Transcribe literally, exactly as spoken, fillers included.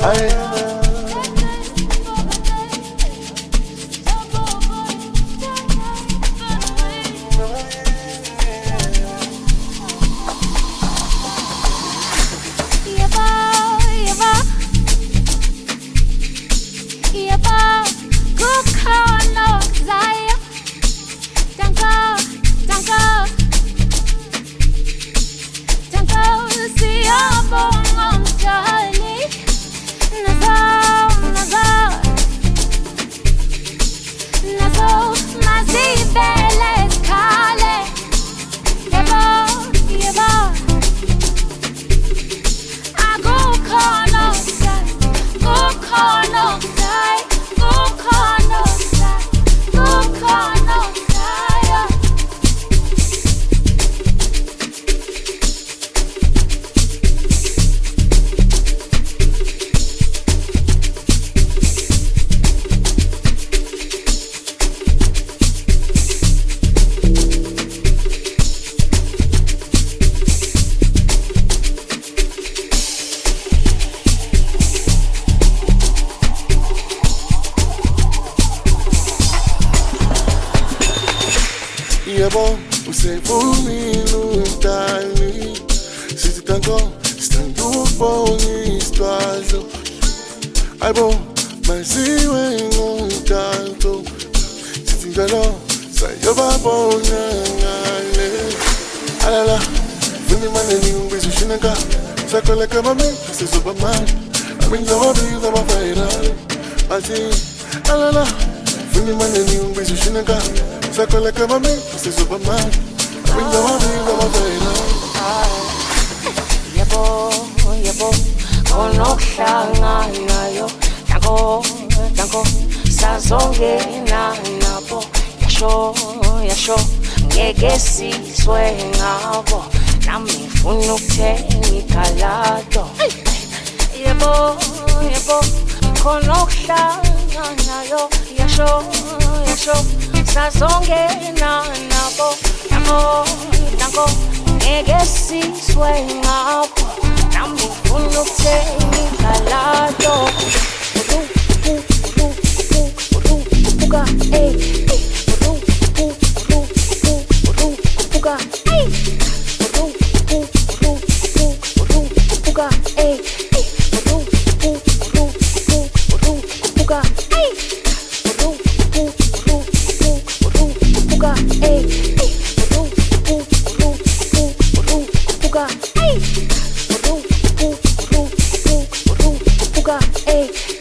Yebo, usevumile ungidali sithi tango, stand ufoni isitwalo Aybo, maziwe ngomdanto sithi njalo, sayobabona ngale Alala, funi maneni ungibiza ushineka Sakoleka mami, sizoba mani Aminza wabiza mafairali Ati, alala, funi maneni ungibiza ushineka Sakoleka mami, sizoba mani Aminza wabiza mafairali Yebo, yebo, konokuhlanganayo Danko, danko, sazongena nabo Yasho, yasho, ngeke siswe ngabo Nami ngifuna ukuthenga igalado Yebo, yebo, konokuhlanganayo Yasho, yasho, sazongena nabo Danko, danko, ngeke siswe ngabo Nami ngifuna ukuthenga igalado Urupuka, ey, urupuka, ey Urupuka, ey, urupuka, ey Urupuka, ey, urupuka, ey Urupuka, ey